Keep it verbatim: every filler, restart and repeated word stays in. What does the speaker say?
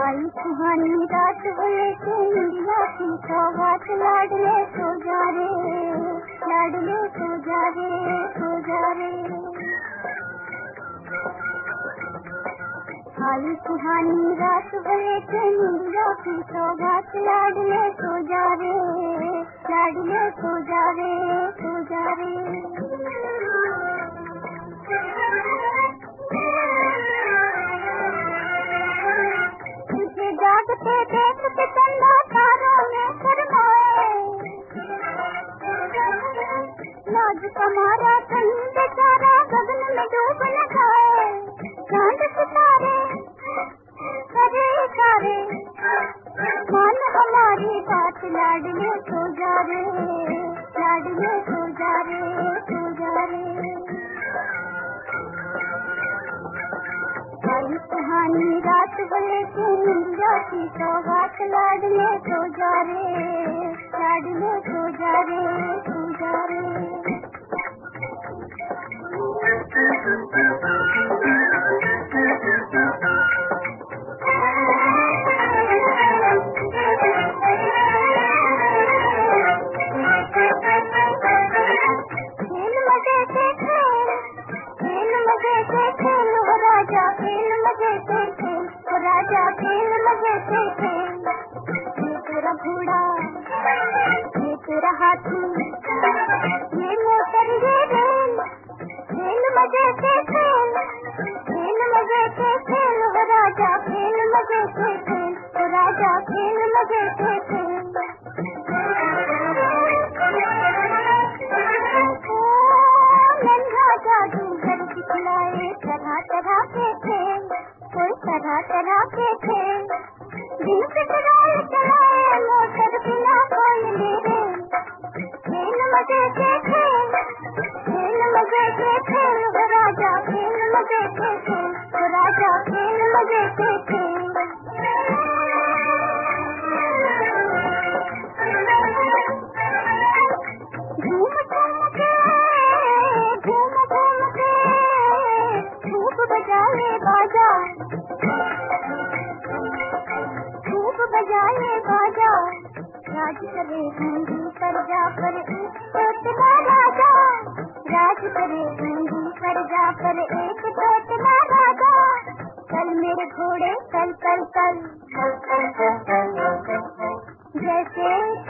आई सुहानी रात बोले के इंडिया की सौगात लाडले सो जा रे लाडले सो जा रे सो जा रे। आई सुहानी रात बोले के इंडिया की सौगात लाडले सो जा रे लाडले सो जा रे सो जा रे। जागते देखते चंदा तारों में शर्माए नाज कमारा कहीं बेचारा गगन में डूब न जाए। चांद सितारे करे इशारे मान हमारी बात लाडले सो जा रे लाडले सो जा रे सो जा रे। आई सुहानी रात बोले के इंडिया की सौगात लाडले सो जा रे लाडले सो जा रे सो जा रे। खेल मजे से खेल खेल मजे से खेल हो राजा खेल मजे से खेल हो राजा खेल मजे से खेल। ये तेरा घोड़ा ये तेरा हाथी ये मोटर ये रेल खेल मजे से खेल खेल मजे से खेल हो राजा खेल मजे से खेल हो राजा खेल मजे से खेल। जादूगर दिखलाए तरह तरह के खेल कोई तरह तरह के खेल दिन पेट्रोल चलाए मोटर बिना कोई मेरे। खेल मजे के खेल खेल मजे के खेल हो राजा खेल मजे के खेल हो राजा खेल मजे के खेल। घूम घूम के घूम घूम के धूप बजाए बाजा धूप बजाए बाजा राज करे हिंदी पर जा पर एक तोतला राजा राज करे हिंदी पर जा पर एक तोतला राजा। चल मेरे घोड़े चल चल चल जैसे